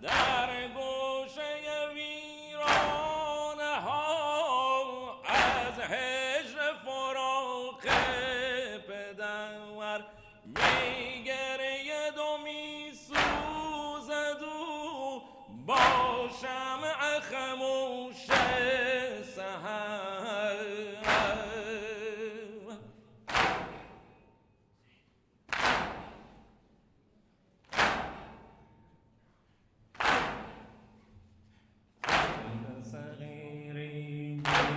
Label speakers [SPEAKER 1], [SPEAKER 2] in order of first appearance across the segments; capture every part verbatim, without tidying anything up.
[SPEAKER 1] در گوشه ویرانه ها از هجر فراق پدر می گرید و می سوزد او با شمع خموش سحر. صغیری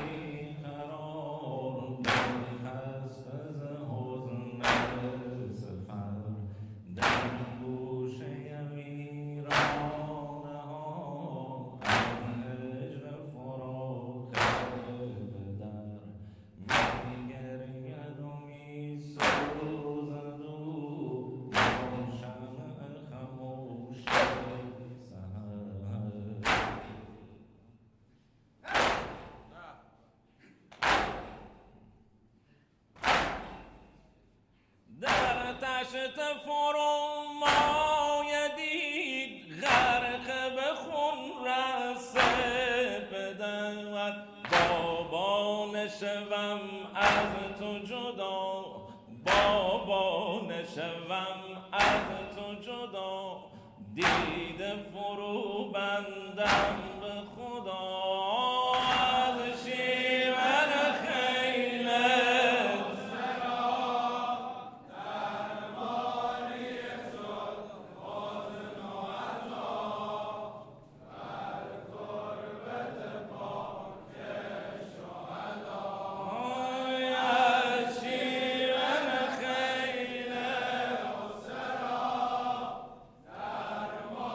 [SPEAKER 1] بیقرار دل هست از حزن سفر در گوشه ویرانه ها از هجر فراق پدر می گرید و می سوزد او با شمع خموش سحر. در تشت فرومایه دید غرق به خون رسته پدر بابا نشوم از تو جدا بابا نشوم از تو جدا دیده فرو بندم به خدا از شیون خیل
[SPEAKER 2] در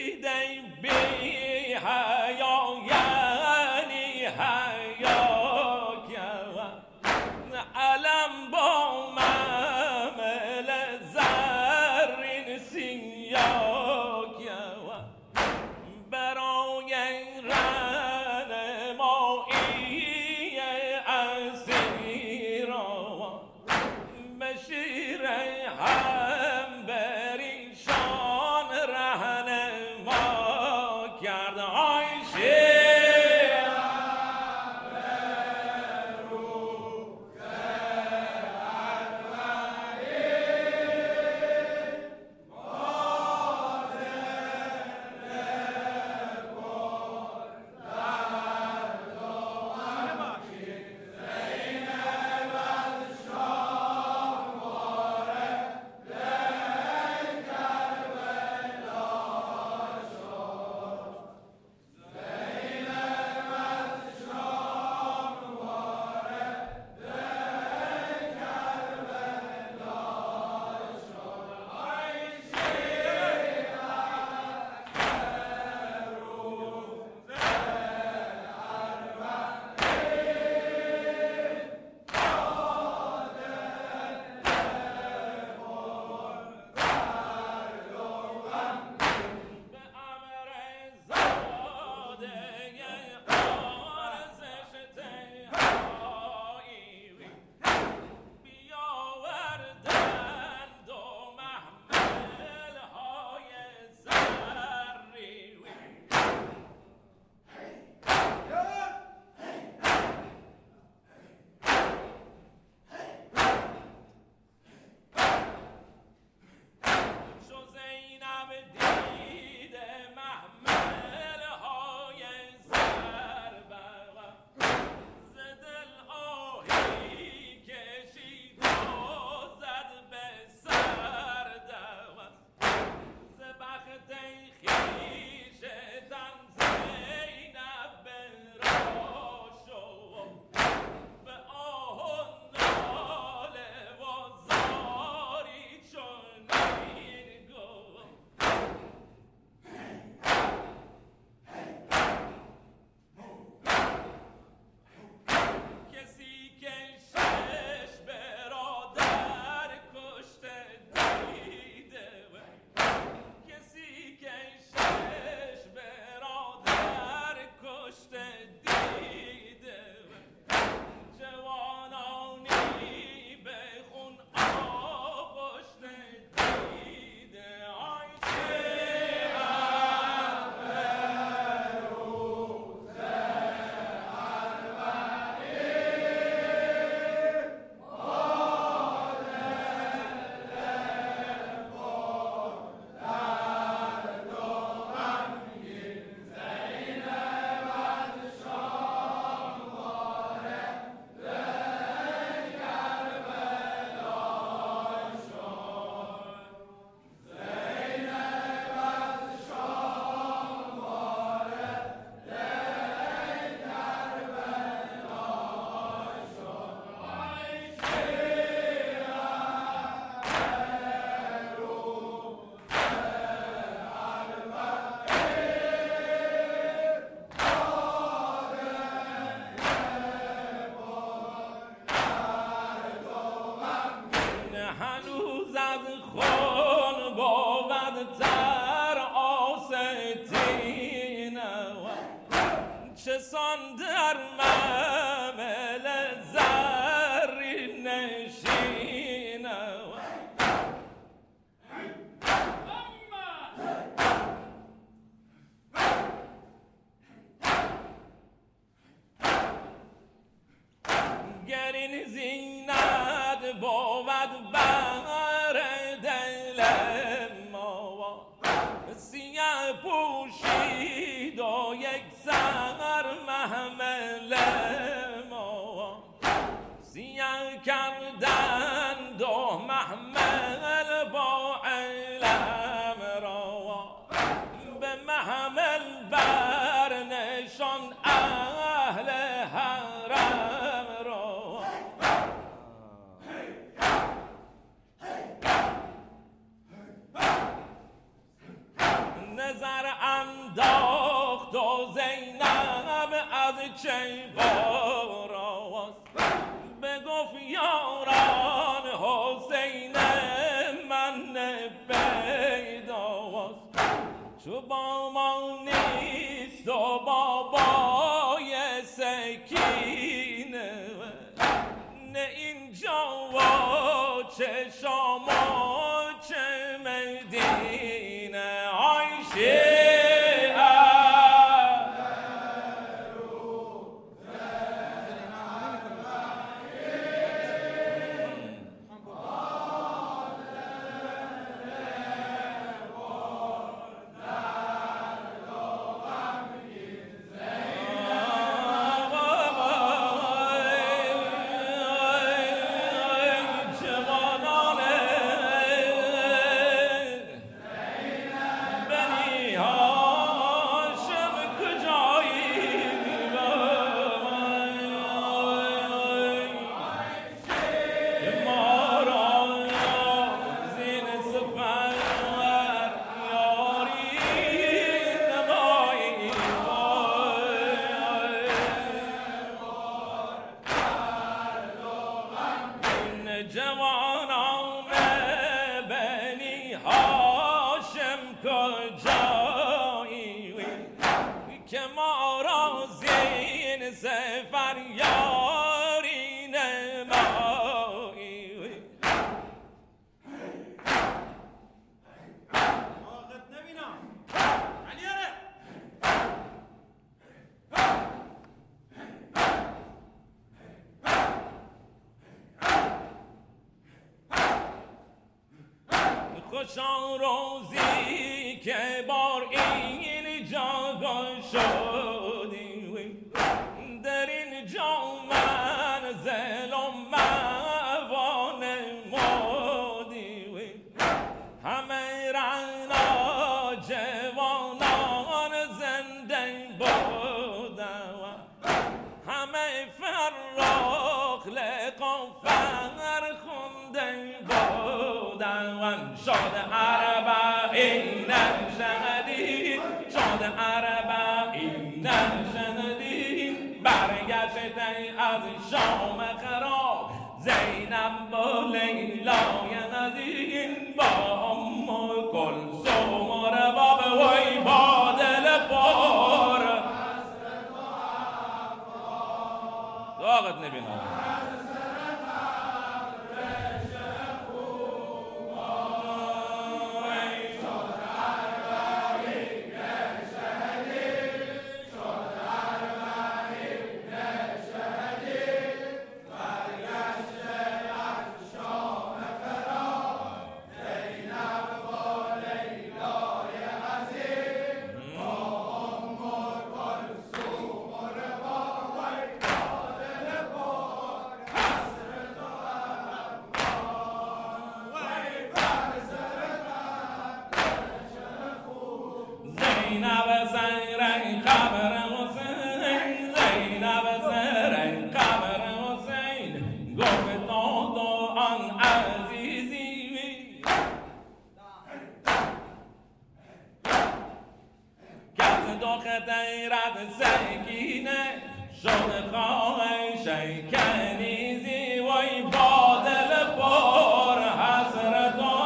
[SPEAKER 1] چسان در معمل زرین نشینم گر این زینت بود بر دل ما سیه پوشید و یک سر محمل ما سیه کردند و محمل با علم را به محمل برنشان اهل حرم را نظر انداخت و زینب از چه باراست بگفت یاران حسین من پیداست چو با ما نیست و بابای سکینه نه اینجا و چه شام و چه مدینه آی جوانان بنی هاشم کجایی که ما را زین سفر یاری نمایی
[SPEAKER 2] آقت نبینم علیاره
[SPEAKER 1] خوشا روزی که بار این جاگاه شدی در این جا منزل و موان مودی همه رنا جوانان زنده بودن همه فراخ لقا فر خونده بودن شاد اربعین شهدین شاد اربعین شهدین برگشته از شام خراب زینب با لیلای نزین با ام کلثوم و رباب وی با دل پر داغت نبینم زینب زهره قبر حسین زینب زهره قبر حسین گفت داد آن عزیزی کس دخت ایرد سکینه شد خواه شکنیزی وی با دل پر حسرت و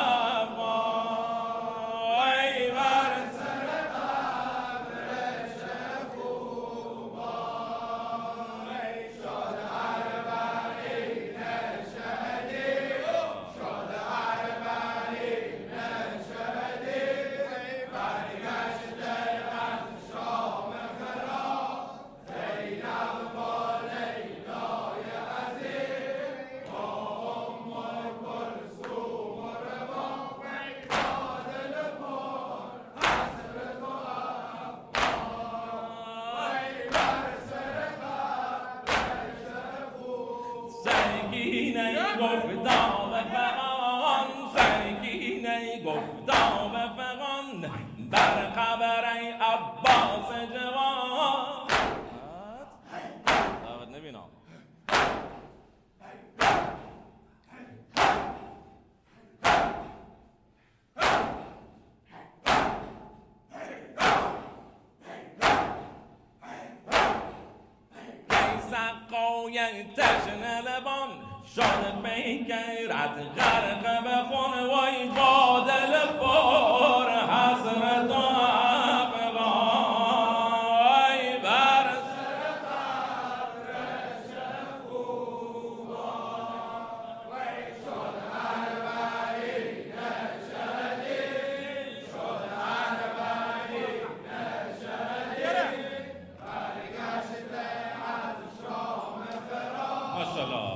[SPEAKER 1] گفتم فغان سنگینه گفتم فغان در قبر عباس جوان دعوت نبینم حقای تشنه لبان شاد بیگیرت غرق به خون وای با دل پر حسرت و افغای بر سر قبرش خوبان وی شد اربعین شدید شد اربعین شدید برگشته از شام فراق ماشاءالله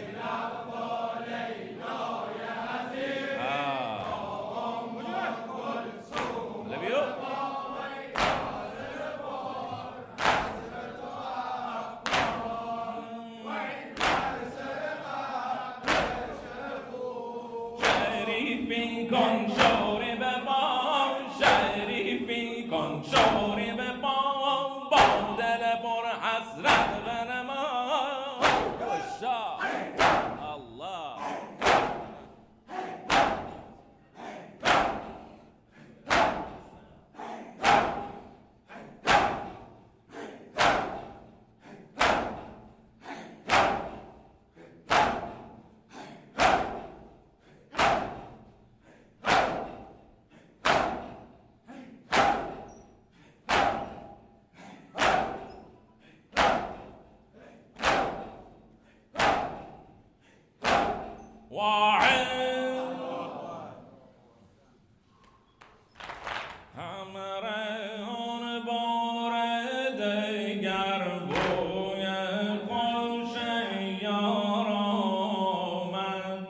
[SPEAKER 1] کن شوری به با شریفی کن شوری به با با دل پر حسرت بنما شاه الله واحد همراهان بار دگر بوی خوش یار آمد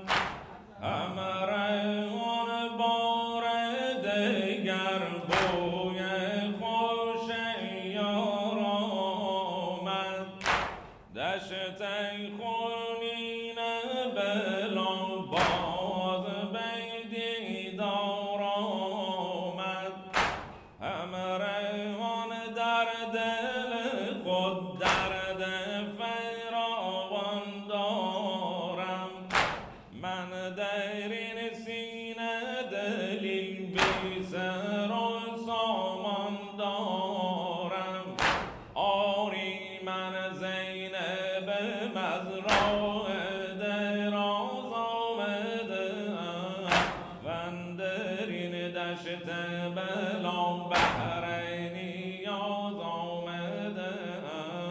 [SPEAKER 1] همراهان بار دگر بوی خوش یار آمد دشت خونین بلا باز بیدیدار آمد همراهان در دل خود درد فراوان دارم من در این سینه دلیل بی سر و سامان دارم آری من زینب مزرعه دراز آمدم من در این دشت بلا بهر نیاز آمدم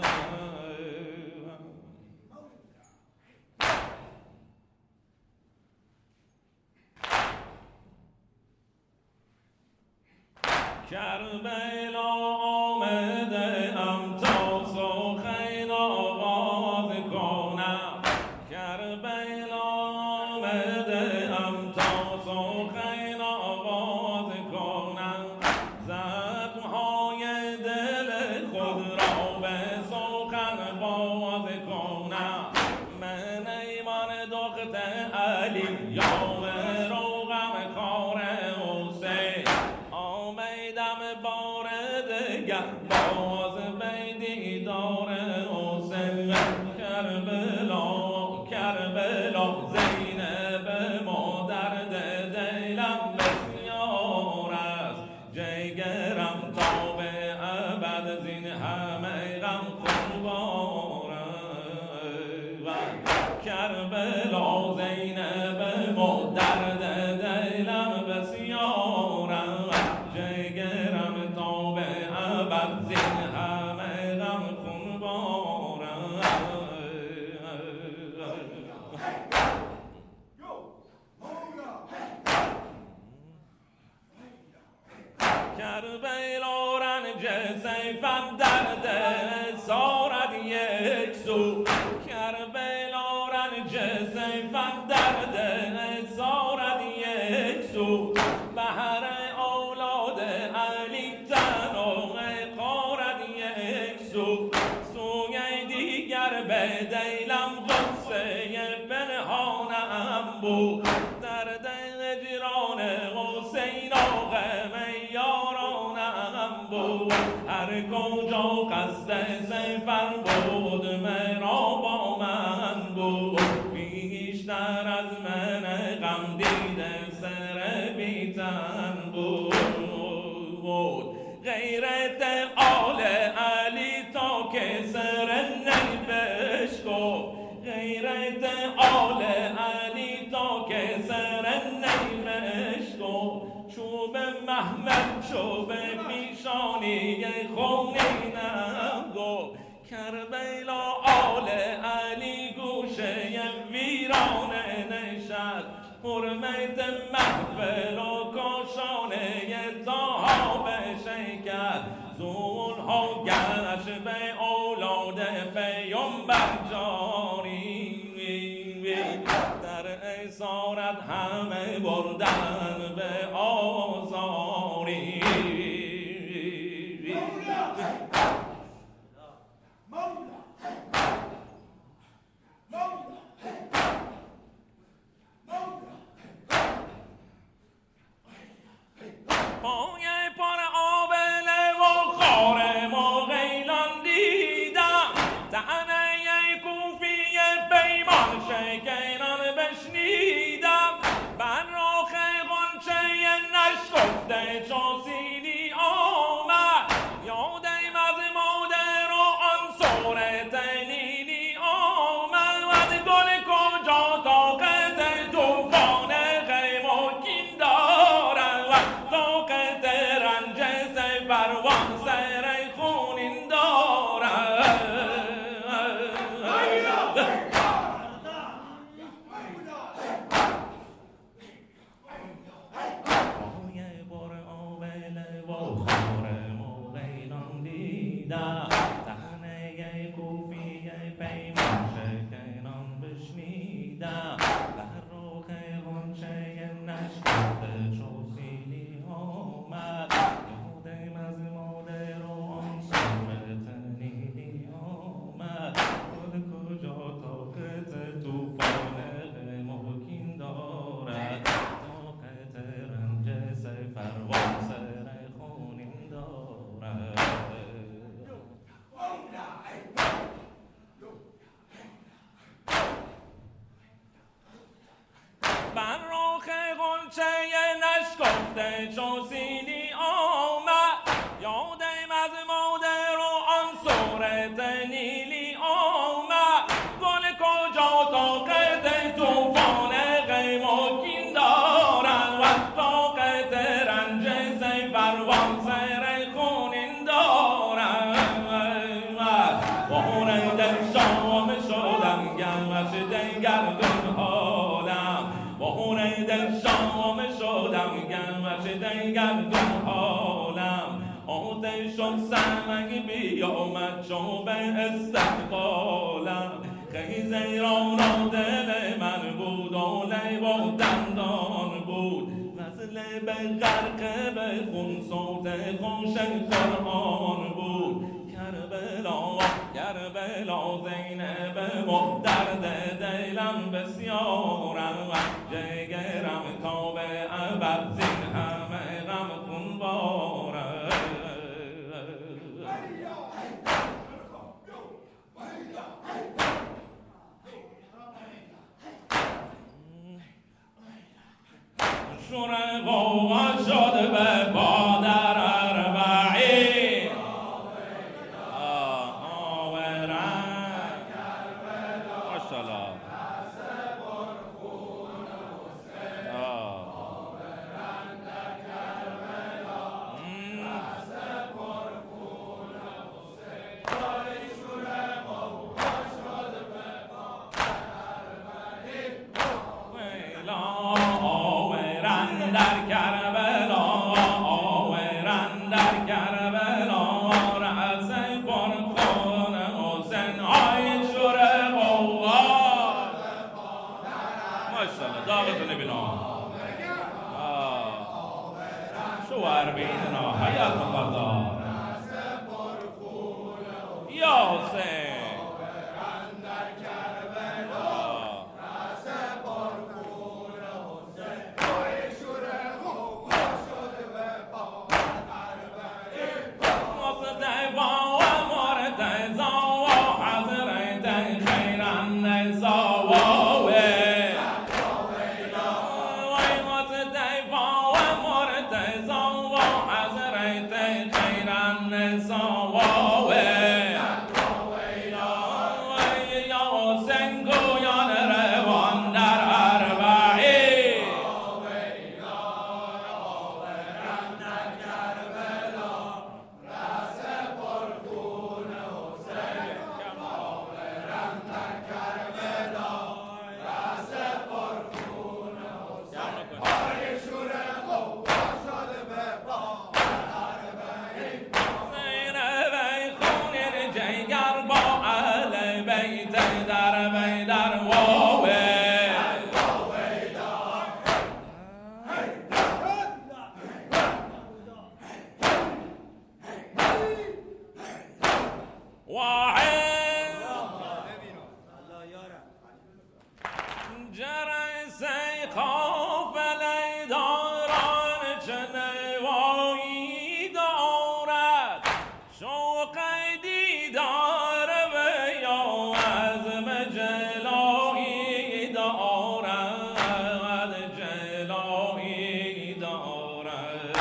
[SPEAKER 1] کربلا آمده ام تا سخن آغاز کنم کربلا آمده ام تا سخن آغاز کنم زخمهای دل خود را به سخن باز کنم من ایمان دختر علی یاوه روغم کار حسین آمیدم بار دگر باز بیدیدار حسین کربلا کربلا زینب مادر دلم بسیار است جگرم تا به ابد زین همه غم خوبار کربلا زینب مادر دلم بسیار است جگرم تا به ابد زین همه غم خوبار کربلا رنج سیفم در دل سارد یک سو کربلا رنج سیفم در دل سارد یک سو بهر اولاد علی تنوع قارد یک سو سوی دیگر به دیلم غصه پنهانم بود در دل جیران حسین و غم یارانم بود هر کجا قصد سفر بود مرا با من بود بیشتر از من غم دیده سر بیتن بود غیرت آل علی تا که سر نبه احمد شو به پیشانی خونینم گفت کربلا آل علی گوشه ویرانه نشست حرمت محفل و کاشانه تاها بشکر زولها گشت به اولاد پیامبر جاری در اسارت همه بردن به آزاری پای پر آبله و خار مغیلان دیدم تنه کوفی پیمان شکران بشنیدم بر رخ غنچه نشکفته چو سیلی آمد یادم از مادر و آن صورت نیلی آمد گل کجا طاقت طوفان غیم و کین دارد طاقت رنج سفروان سر خونین دارد پای بر آبله و خار مغیلان دیدم تنه کوفی پیمان شکران بشنیدم بر رخ غنچه نشکفته چو سیلی آمد یادم از مادر و آن صورت نیلی آمد گل کجا طاقت طوفان غم و کین دارد طاقت رنج سفروان سر خونین دارد بر رخ غنچه نشکفته چو سیلی آمد یادم از مادر و آن صورت نیلی آمد گل کجا طاقت طوفان غیم و کین دارد و طاقت رنج سفروان سر خونین دارد و هنر در شام شدم گمش دگردون حالم و هنر در شام شدم گمش دگردون حالم آتش و سمک بیامد چو به استقبالم خیز ایران را دل من بود و لب و دندان بود وصل به غرق به خون صوت خوش قرآن بود کربلا کربلا زینب و درد دلم بسیارم و جگرم تا به ابد زین همه غم خون بارم شور قوما شد به بادر اربعین آورن ماشالله در کربلا آورن در کربلا رأس پرخون حسین های شور قوا ماشاءالله داغتو نبینم شوهر بیدنا حیات مقدار یا حسین واحد
[SPEAKER 2] الله یاره
[SPEAKER 1] جرسه قافله داران چه نوایی دارد شوق دیدار ویا عزم جلایی دارد جلایی دارد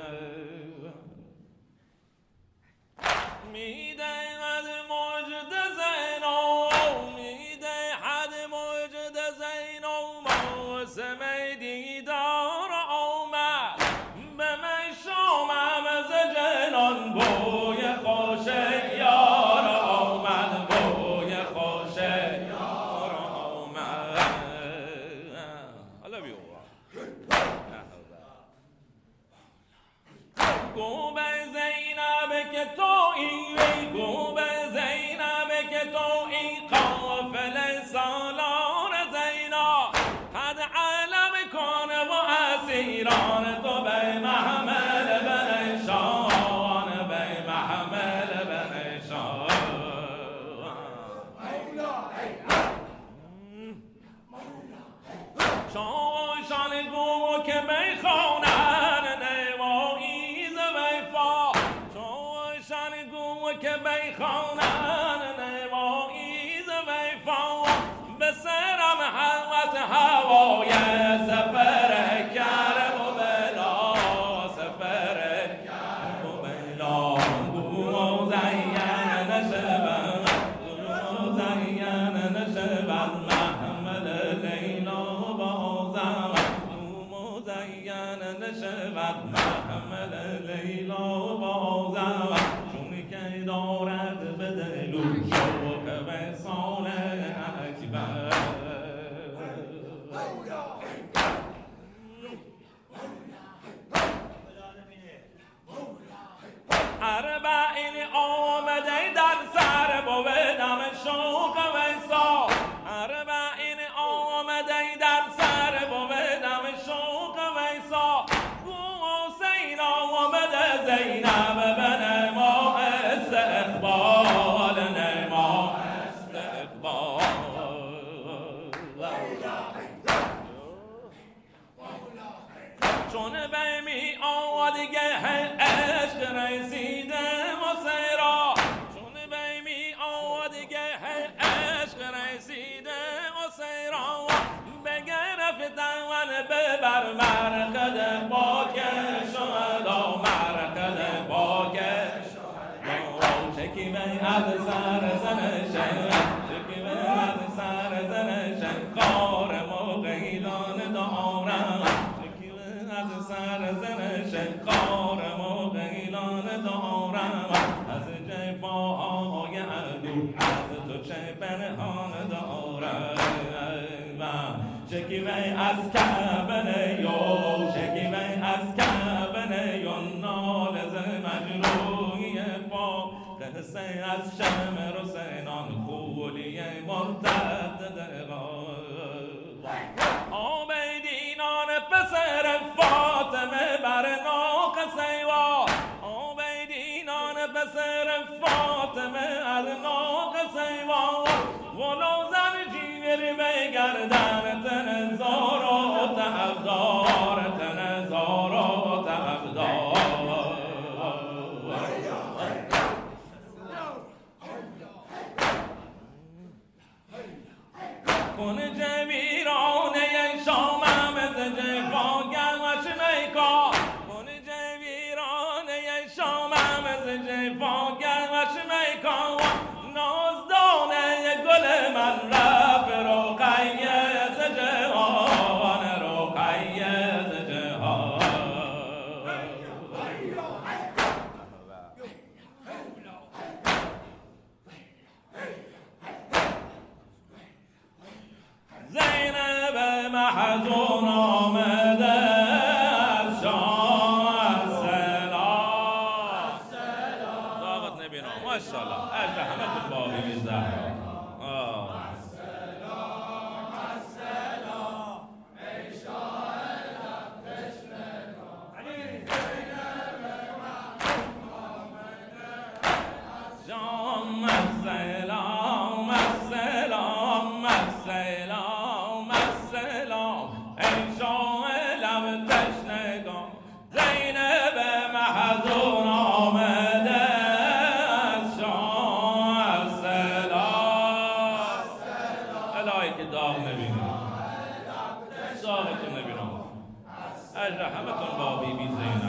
[SPEAKER 1] میده مجد زینو میده حد مجد زینو موسم دیدار آمد به من شامم ز جنان بوی خوش یار آمد بوی خوش یار آمد حالا بیو گو به زینب که تو ای گو به زینب که تو ای قافل سالار زینا قد علم کن و اسیران تو به محمل بنشان به محمل بنشان شان گو که میخوانن نوایی ز وفا شان گو که میخوانن نوایی ز وفا به سرم هوس هوای سفر کرم و بلا سفر کرم و بلا گو مزین نشود گو مزین نشود محمد لیلا بازم گو مزین نشود محمد لیلا بازم چون که دارد به دلو شوق وصال اکبر اربعین آمده در سر بودم شوق وصال اربعین آمده در سر بودم شوق وصال گو حسین آمده زینب به نما استقبال نما استقبال چون به می آوادگه عشق رسیده حسیرا چون به می آوادگه عشق رسیده حسیرا بگرفتن ببر مرقد پاک شهدا مرقد پاک شهدا چکی به از سر زنشن چکی به از سر زنشن کار موقعیدان دارم چکی به از سر زنشن کار موقعیدان دارم از جفاهای عدو از تو چه پنهان دارم شکیوه از کعبه یو شکیوه از کعبه یو نالز مجروحی پا قصه از شمر و سینان خولی مرتد دقا آبیدینان پسر فاطمه بر ناق سیوا آبیدینان پسر فاطمه از ناق سیوا ولو زن جیگر بگردن تنزار و تعبدار تنزار و تعبدار کن جویرانه شامم از جفاگر وش میکا کن جویرانه شامم از جفاگر وش میکا نازدانه گل من رفت رقیه ز جهان رقیه ز جهان زینب محزون آمده از شام السلام داغت نبینم ماشاءالله از رحمت باقی زهرا السلام السلام السلام السلام ای شاه لب تشنگان زینب محزون آمده از شاه السلام الهی که داغ نبینم داغتون نبینم از رحمتون با بی بی زینب